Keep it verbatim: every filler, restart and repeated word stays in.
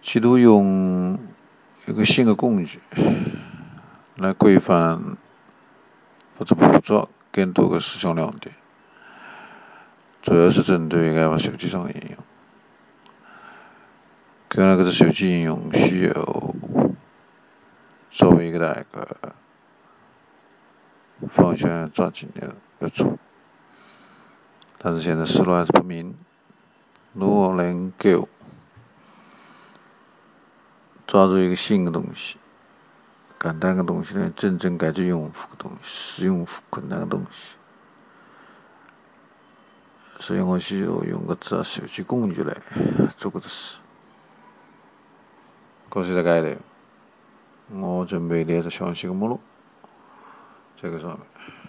企图用一个新的工具来规范或者捕捉更多的市场亮点，主要是针对爱玩手机上的应用。可能这个手机应用需要作为一个大个方向抓紧的要做，但是现在思路还是不明，如何能够抓住一个新的东西，简单的东西呢，真正解决用户的东西，使用户困难的东西。所以我需要用个这手机工具来做这个事。可是在这里，我准备列着详细的目录，这个上面。